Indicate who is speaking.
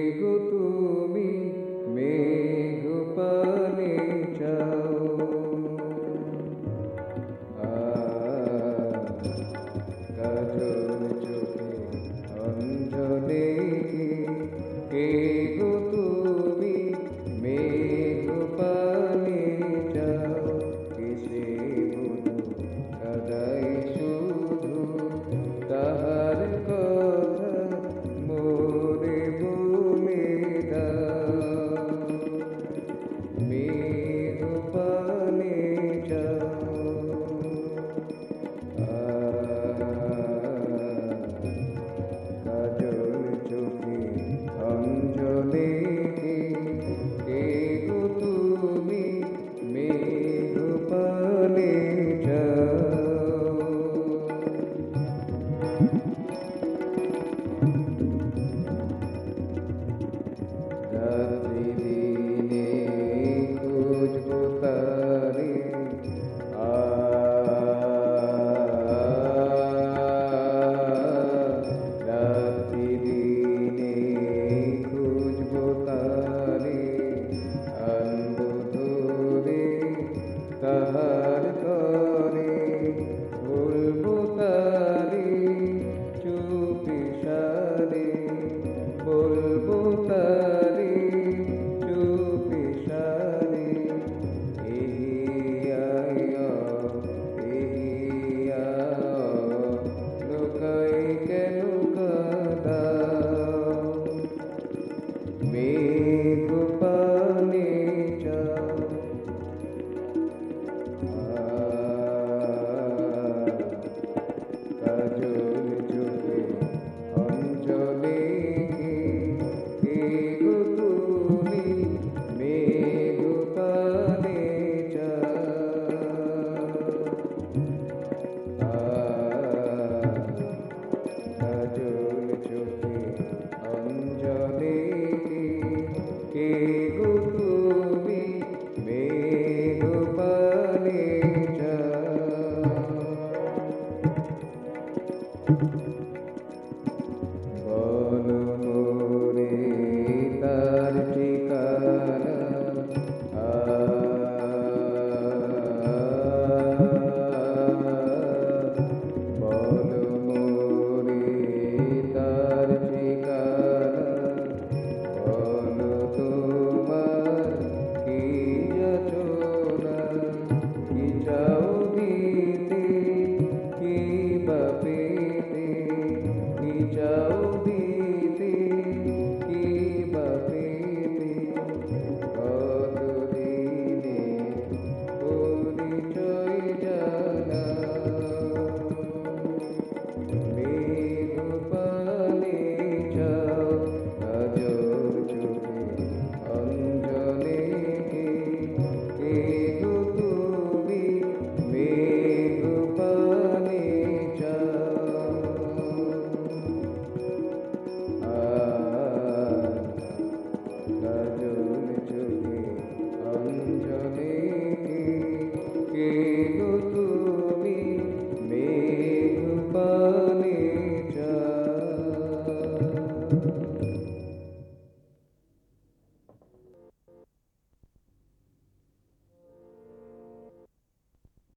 Speaker 1: গো তুমি মেঘ পানে চাও, কাজল চোখে অঞ্জনে কে গো তুমি মেঘ পানে চাও, কিসে মধু কাদাই শুধু তাহার কথা মোরে বলে দাও, মেঘ পানে যাও। কাজল চোখে অঞ্জনে কে গো তুমি মেঘ পানে যাও। রাত্রি দিনে খুঁজবো তারে, রাত্রি দিনে খুঁজবো তারে, আনবো ধরে তাহার তরে, বলবো তারে চুপি সারে, বলবো তারে চুপি সারে, লুকাই কেন কাঁদাও,